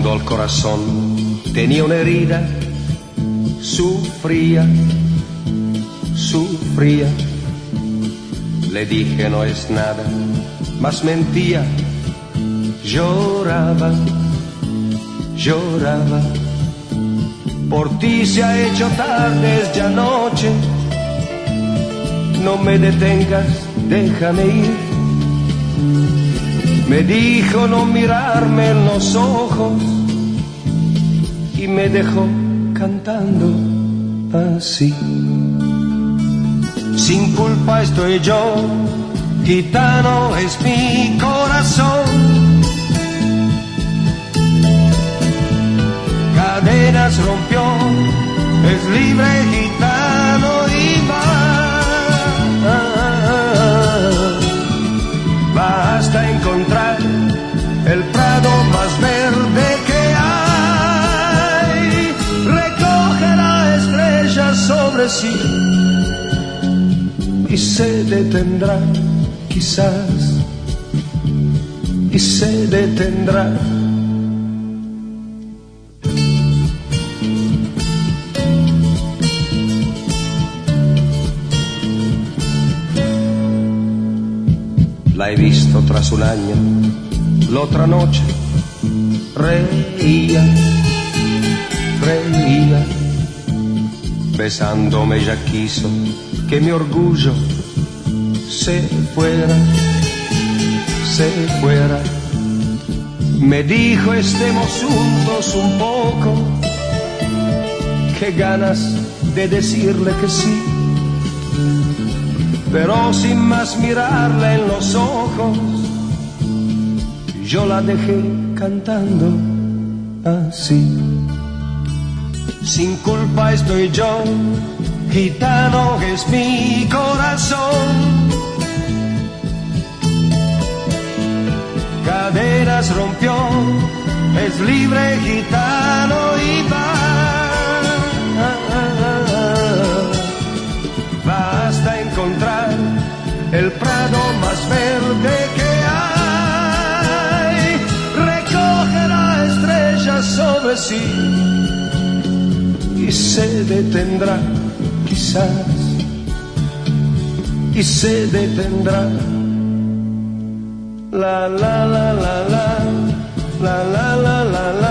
todo el corazón tenía una herida, sufría. Le dije no es nada, mas mentía, lloraba. Por ti se ha hecho tarde, es ya noche, no me detengas, déjame ir. Me dijo no mirarme en los ojos y me dejó cantando así. Sin culpa estoy yo, gitano es mi corazón. Cadenas rompió, es libre gitano y va hasta encontrar el prado más verde que hay. Recoge la estrella sobre sí y se detendrá, quizás, y se detendrá. La he visto tras un año, la otra noche reía, besándome ella quiso que mi orgullo se fuera. Me dijo estemos juntos un poco, qué ganas de decirle que sí, pero sin más mirarla en los ojos, yo la dejé cantando así. Sin culpa estoy yo, gitano es mi corazón. Cadenas rompió, es libre gitano y va hasta encontrar el prado más verde que hay. Recoge la estrella sobre sí y se detendrá, quizás, y se detendrá. La la la la la la la la la la.